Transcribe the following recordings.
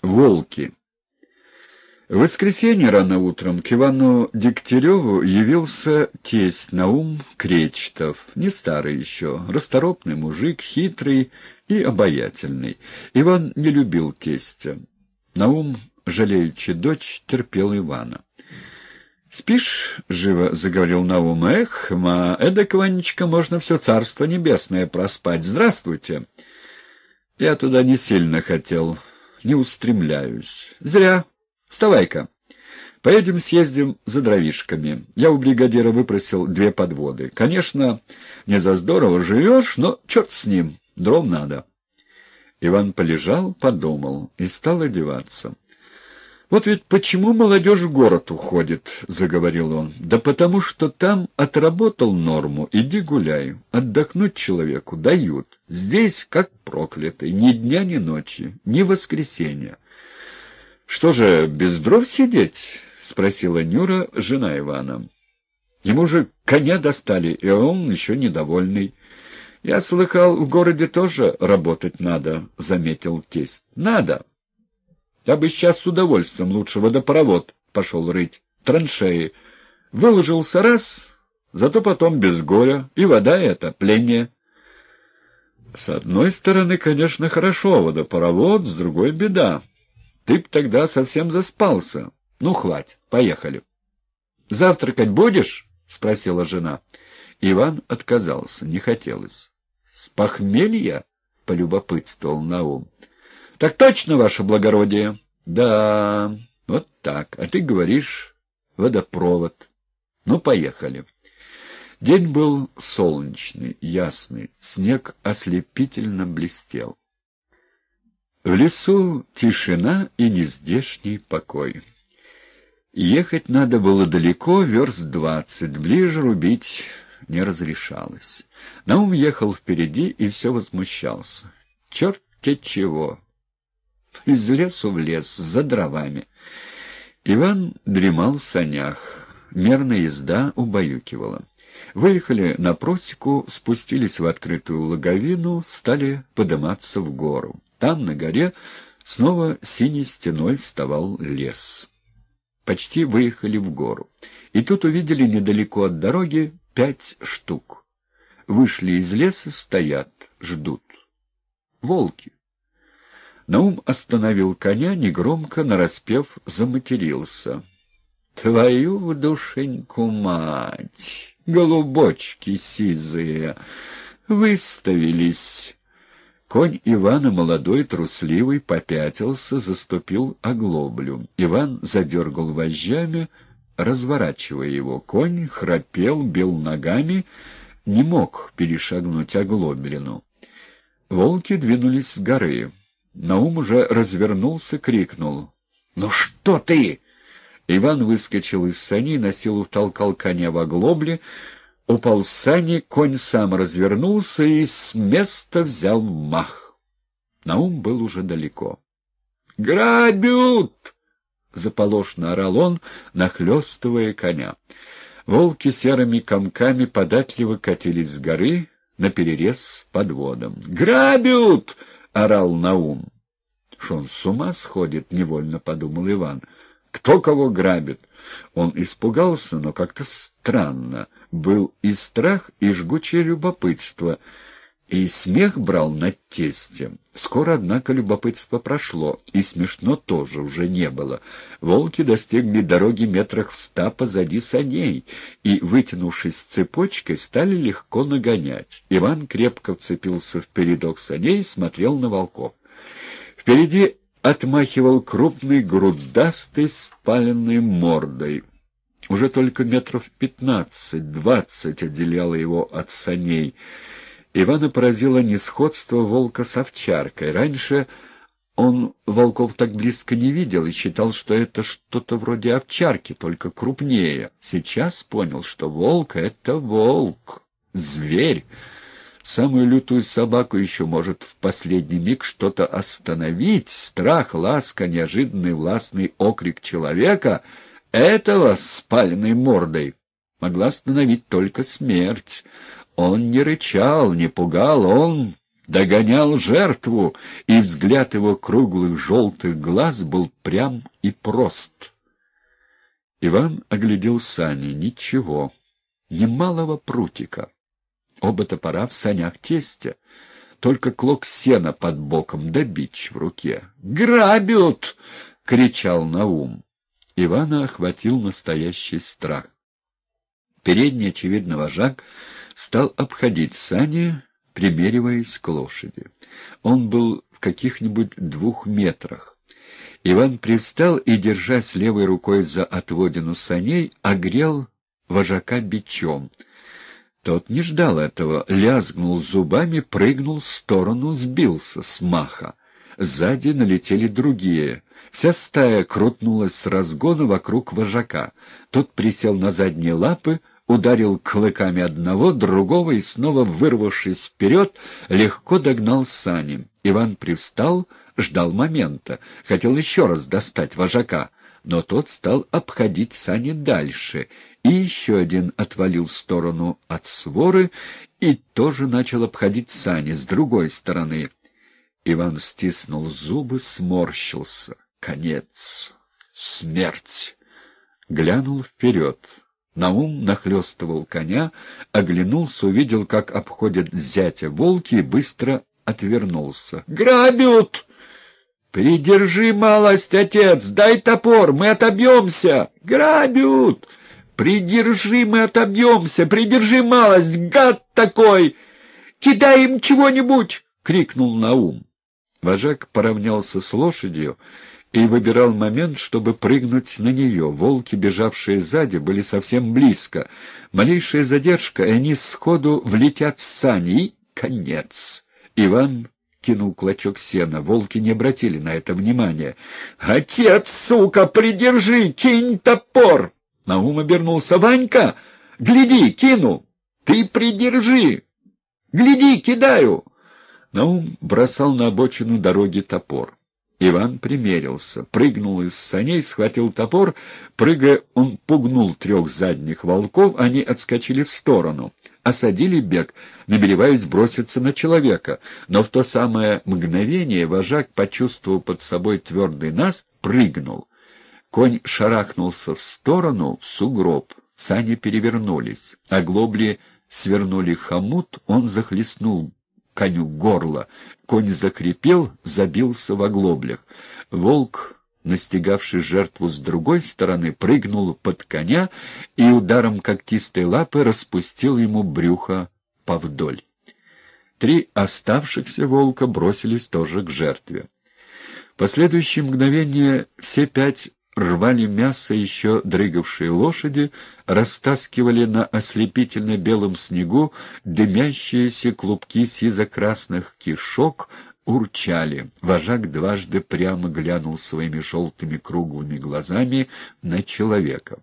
Волки. В воскресенье рано утром к Ивану Дегтяреву явился тесть Наум Кречетов, не старый еще, расторопный мужик, хитрый и обаятельный. Иван не любил тестя. Наум, жалеючи дочь, терпел Ивана. «Спишь?» — живо заговорил Наум. «Эх, эдак, Ванечка, можно все царство небесное проспать. Здравствуйте!» «Я туда не сильно хотел, не устремляюсь. Зря. Вставай-ка. Поедем съездим за дровишками. Я у бригадира выпросил 2 подводы. Конечно, не за здорово живешь, но черт с ним, дров надо». Иван полежал, подумал и стал одеваться. «Вот ведь почему молодежь в город уходит», — заговорил он. «Да потому что там отработал норму, иди гуляй. Отдохнуть человеку дают. Здесь как проклятый, ни дня, ни ночи, ни воскресенья». «Что же, без дров сидеть?» — спросила Нюра, жена Ивана. «Ему же коня достали, и он еще недовольный». «Я слыхал, в городе тоже работать надо», — заметил тесть. «Надо. Я бы сейчас с удовольствием лучше водопровод пошел рыть, траншеи. Выложился раз, зато потом без горя, и вода эта, пленнее». «С одной стороны, конечно, хорошо, водопровод, с другой беда. Ты б тогда совсем заспался. Ну, хватит, поехали». «Завтракать будешь?» — спросила жена. Иван отказался, не хотелось. «С похмелья?» — полюбопытствовал Наум. «Так точно, ваше благородие?» «Да, вот так. А ты говоришь, водопровод. Ну, поехали». День был солнечный, ясный, снег ослепительно блестел. В лесу тишина и нездешний покой. Ехать надо было далеко, верст 20, ближе рубить не разрешалось. Наум ехал впереди и все возмущался. «Черт-те чего! Из лесу в лес, за дровами». Иван дремал в санях. Мерная езда убаюкивала. Выехали на просеку, спустились в открытую логовину, стали подниматься в гору. Там, на горе, снова синей стеной вставал лес. Почти выехали в гору. И тут увидели недалеко от дороги 5 штук. Вышли из леса, стоят, ждут. Волки. Наум остановил коня, негромко, нараспев, заматерился. «Твою в душеньку мать! Голубочки сизые! Выставились!» Конь Ивана, молодой, трусливый, попятился, заступил оглоблю. Иван задергал вожжами, разворачивая его. Конь храпел, бил ногами, не мог перешагнуть оглоблину. Волки двинулись с горы. Наум уже развернулся, крикнул: «Ну что ты?» Иван выскочил из саней, на силу втолкал коня в оглобли, упал с сани, конь сам развернулся и с места взял мах. Наум был уже далеко. «Грабят!» — заполошно орал он, нахлёстывая коня. Волки серыми комками податливо катились с горы наперерез подводам. «Грабят!» — орал Наум. «Что он с ума сходит?» — невольно подумал Иван. «Кто кого грабит?» Он испугался, но как-то странно. Был и страх, и жгучее любопытство, и смех брал над тестем. Скоро, однако, любопытство прошло, и смешно тоже уже не было. Волки достигли дороги метрах в 100 позади саней, и, вытянувшись цепочкой, стали легко нагонять. Иван крепко вцепился в передок саней и смотрел на волков. Впереди отмахивал крупный, грудастый, спаленной мордой. Уже только метров 15-20 отделяло его от саней. Ивана поразило несходство волка с овчаркой. Раньше он волков так близко не видел и считал, что это что-то вроде овчарки, только крупнее. Сейчас понял, что волк — это волк, зверь. Самую лютую собаку еще может в последний миг что-то остановить. Страх, ласка, неожиданный властный окрик человека — этого с спаленной мордой могла остановить только смерть. Он не рычал, не пугал, он догонял жертву, и взгляд его круглых желтых глаз был прям и прост. Иван оглядел сани. Ничего, ни малого прутика. Оба топора в санях тестя, только клок сена под боком да бич в руке. «Грабят!» — кричал Наум. Ивана охватил настоящий страх. Передний, очевидно, вожак стал обходить сани, примериваясь к лошади. Он был в каких-нибудь 2 метрах. Иван привстал и, держась левой рукой за отводину саней, огрел вожака бичом. Тот не ждал этого, лязгнул зубами, прыгнул в сторону, сбился с маха. Сзади налетели другие. Вся стая крутнулась с разгона вокруг вожака. Тот присел на задние лапы, ударил клыками одного, другого и, снова вырвавшись вперед, легко догнал сани. Иван привстал, ждал момента, хотел еще раз достать вожака, но тот стал обходить сани дальше, и еще один отвалил в сторону от своры и тоже начал обходить сани с другой стороны. Иван стиснул зубы, сморщился. Конец. Смерть. Глянул вперед. Наум нахлёстывал коня, оглянулся, увидел, как обходят зятя волки, и быстро отвернулся. «Грабят! Придержи малость, отец! Дай топор, мы отобьемся! Грабят! Придержи, мы отобьемся! Придержи малость, гад такой! Кидай им чего-нибудь!» — крикнул Наум. Вожак поравнялся с лошадью и выбирал момент, чтобы прыгнуть на нее. Волки, бежавшие сзади, были совсем близко. Малейшая задержка, и они сходу влетят в сани, и конец. Иван кинул клочок сена. Волки не обратили на это внимания. «Отец, сука, придержи! Кинь топор!» Наум обернулся. «Ванька, гляди, кину! Ты придержи! Гляди, кидаю!» Наум бросал на обочину дороги топор. Иван примерился, прыгнул из саней, схватил топор. Прыгая, он пугнул 3 задних волков, они отскочили в сторону, осадили бег, намереваясь броситься на человека. Но в то самое мгновение вожак, почувствовав под собой твердый наст, прыгнул. Конь шарахнулся в сторону, в сугроб. Сани перевернулись, оглобли свернули хомут, он захлестнул коню горло. Конь закрепел, забился в оглоблях. Волк, настигавший жертву с другой стороны, прыгнул под коня и ударом когтистой лапы распустил ему брюхо повдоль. 3 оставшихся волка бросились тоже к жертве. В последующие мгновения все 5 рвали мясо еще дрыгавшие лошади, растаскивали на ослепительно белом снегу дымящиеся клубки сизо-красных кишок, урчали. Вожак дважды прямо глянул своими желтыми круглыми глазами на человека.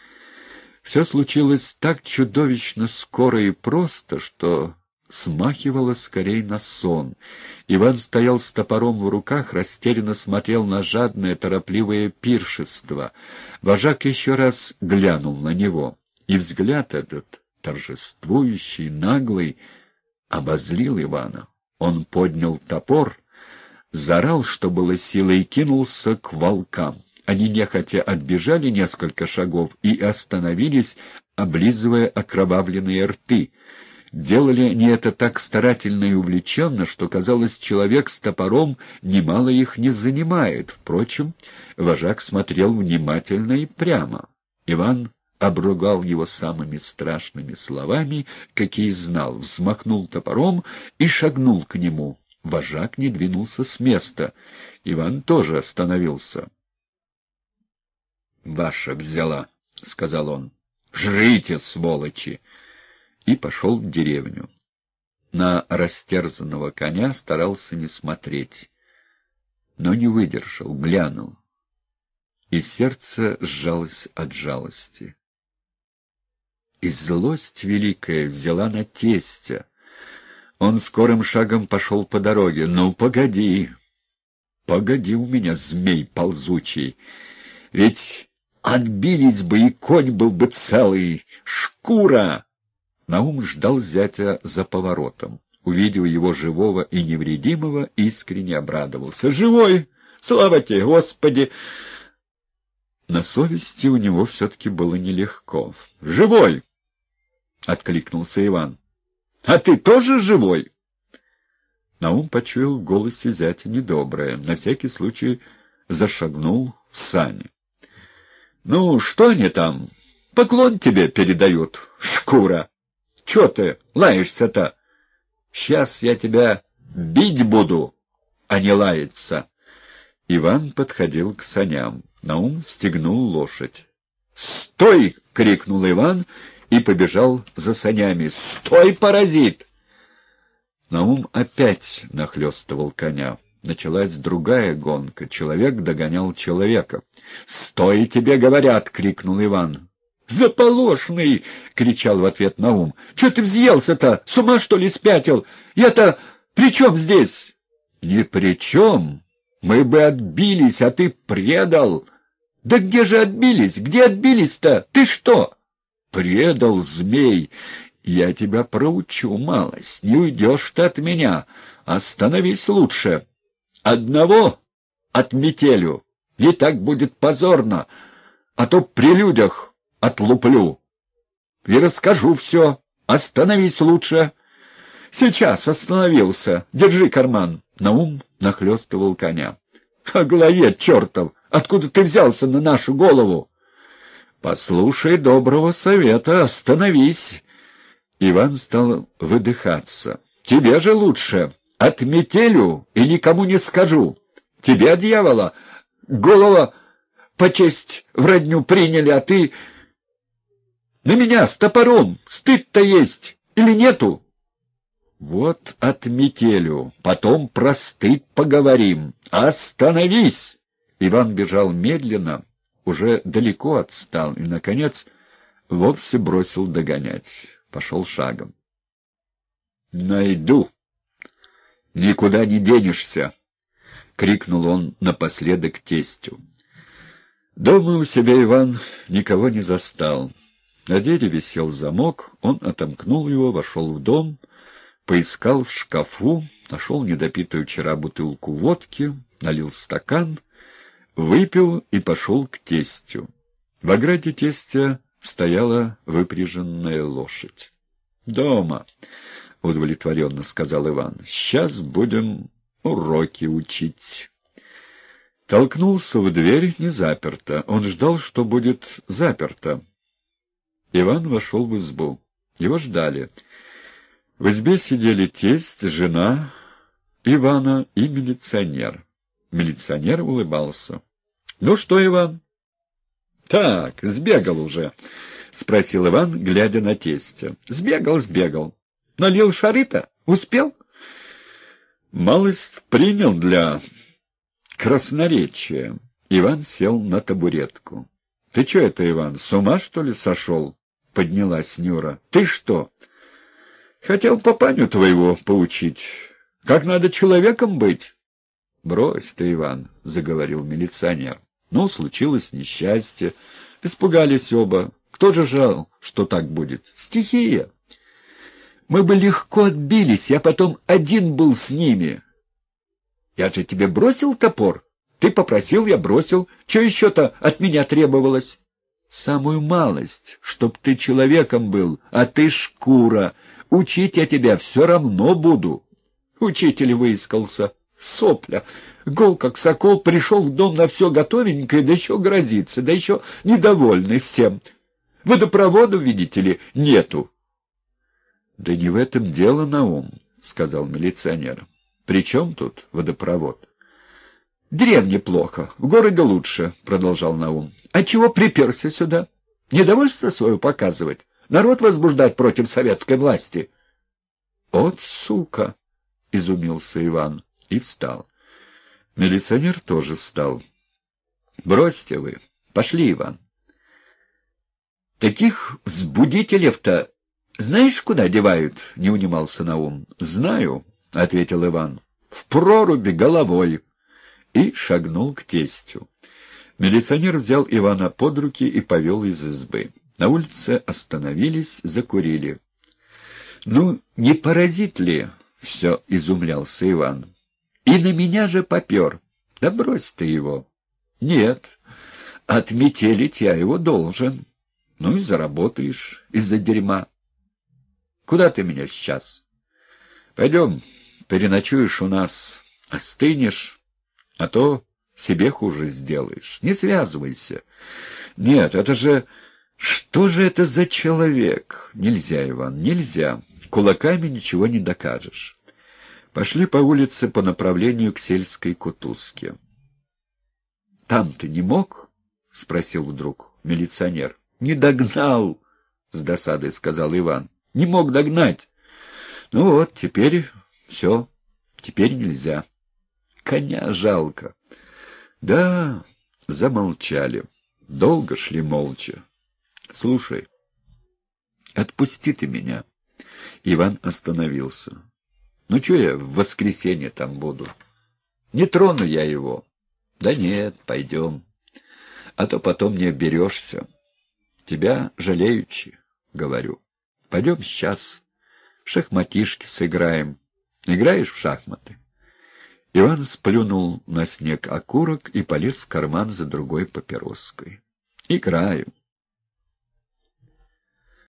Все случилось так чудовищно скоро и просто, что смахивало скорее на сон. Иван стоял с топором в руках, растерянно смотрел на жадное, торопливое пиршество. Вожак еще раз глянул на него, и взгляд этот, торжествующий, наглый, обозлил Ивана. Он поднял топор, заорал, что было силы, и кинулся к волкам. Они нехотя отбежали несколько шагов и остановились, облизывая окровавленные рты. Делали они это так старательно и увлеченно, что, казалось, человек с топором немало их не занимает. Впрочем, вожак смотрел внимательно и прямо. Иван обругал его самыми страшными словами, какие знал, взмахнул топором и шагнул к нему. Вожак не двинулся с места. Иван тоже остановился. «Ваша взяла», — сказал он. «Жрите, сволочи!» И пошел в деревню. На растерзанного коня старался не смотреть, но не выдержал, глянул, и сердце сжалось от жалости. И злость великая взяла на тестя. Он скорым шагом пошел по дороге. «Ну, погоди, погоди у меня, змей ползучий, ведь отбились бы, и конь был бы целый, шкура!» Наум ждал зятя за поворотом. увидев его живого и невредимого, искренне обрадовался. «Живой! Слава тебе, Господи!» На совести у него все-таки было нелегко. «Живой!» — откликнулся Иван. «А ты тоже живой?» Наум почуял в голосе зятя недоброе. На всякий случай зашагнул в сани. «Ну, что они там? Поклон тебе передают, шкура! Че ты лаешься-то? Сейчас я тебя бить буду, а не лаяться!» Иван подходил к саням. Наум стегнул лошадь. «Стой!» — крикнул Иван и побежал за санями. «Стой, паразит!» Наум опять нахлёстывал коня. Началась другая гонка. Человек догонял человека. «Стой, тебе говорят!» — крикнул Иван. «Заполошный!» — кричал в ответ Наум. «Чё ты взъелся-то? С ума, что ли, спятил? Я-то при чем здесь?» «Ни при чем. Мы бы отбились, а ты предал». «Да где же отбились? Где отбились-то? Ты что?» «Предал, змей! Я тебя проучу, малость. Не уйдешь ты от меня. Остановись лучше. Одного отметелю. Не так будет позорно, а то при людях отлуплю. И расскажу все. Остановись лучше». «Сейчас остановился. Держи карман». Наум нахлёстывал коня. «Аглоед чертов! Откуда ты взялся на нашу голову?» «Послушай доброго совета, остановись». Иван стал выдыхаться. «Тебе же лучше. Отметелю и никому не скажу. Тебя, дьявола, голова по честь в родню приняли, а ты... На меня с топором стыд-то есть или нету?» «Вот отметелю, потом про стыд поговорим. Остановись!» Иван бежал медленно, уже далеко отстал и, наконец, вовсе бросил догонять. Пошел шагом. «Найду! Никуда не денешься!» — крикнул он напоследок тестю. Дома у себя Иван никого не застал. На дереве висел замок, он отомкнул его, вошел в дом, поискал в шкафу, нашел недопитую вчера бутылку водки, налил стакан, выпил и пошел к тестю. В ограде тестя стояла выпряженная лошадь. «Дома», — удовлетворенно сказал Иван, — «сейчас будем уроки учить». Толкнулся в дверь, не заперто. Он ждал, что будет заперто. Иван вошел в избу. Его ждали. В избе сидели тесть, жена Ивана и милиционер. Милиционер улыбался. «Ну что, Иван?» «Так, сбегал уже», — спросил Иван, глядя на тестя. «Сбегал. Налил шары-то? Успел?» «Малость принял для красноречия». Иван сел на табуретку. «Ты че это, Иван, с ума, что ли, сошел?» — поднялась Нюра. «Ты что?» «Хотел папаню твоего поучить. Как надо человеком быть?» «Брось ты, Иван», — заговорил милиционер. «Ну, случилось несчастье. Испугались оба. Кто же жал, что так будет? Стихия. Мы бы легко отбились, я потом один был с ними. Я же тебе бросил топор. Ты попросил, я бросил. Че еще-то от меня требовалось?» «Самую малость, чтоб ты человеком был, а ты шкура. Учить я тебя все равно буду». Учитель выискался. Сопля. Гол как сокол, пришел в дом на все готовенькое, да еще грозится, да еще недовольный всем. Водопровода, видите ли, нету. — Да не в этом дело, Наум, — сказал милиционер. — При чем тут водопровод? — Деревне плохо, в городе лучше, — продолжал Наум. — А чего приперся сюда? Недовольство свое показывать? Народ возбуждать против советской власти? — От сука! — изумился Иван и встал. Милиционер тоже встал. — Бросьте вы. Пошли, Иван. — Таких взбудителев-то знаешь, куда девают? — не унимался Наум. — Знаю, — ответил Иван. — В проруби головой. И шагнул к тестю. Милиционер взял Ивана под руки и повел из избы. На улице остановились, закурили. — Ну, не паразит ли? все изумлялся Иван. И на меня же попер. Да брось ты его. Нет, отметелить я его должен. Ну и заработаешь из-за дерьма. Куда ты меня сейчас? Пойдем, переночуешь у нас, остынешь, а то себе хуже сделаешь. Не связывайся. Нет, это же... Что же это за человек? Нельзя, Иван, нельзя. Кулаками ничего не докажешь. Пошли по улице по направлению к сельской кутузке. — Там ты не мог? — спросил вдруг милиционер. — Не догнал, — с досадой сказал Иван. — Не мог догнать. Ну вот, теперь все, теперь нельзя. Коня жалко. Да, замолчали. Долго шли молча. Слушай, отпусти ты меня. Иван остановился. Ну, что я в воскресенье там буду? Не трону я его. Да нет, пойдем. А то потом не оберешься. Тебя жалеючи, говорю. Пойдем сейчас в шахматишки сыграем. Играешь в шахматы? Иван сплюнул на снег окурок и полез в карман за другой папироской. Играю.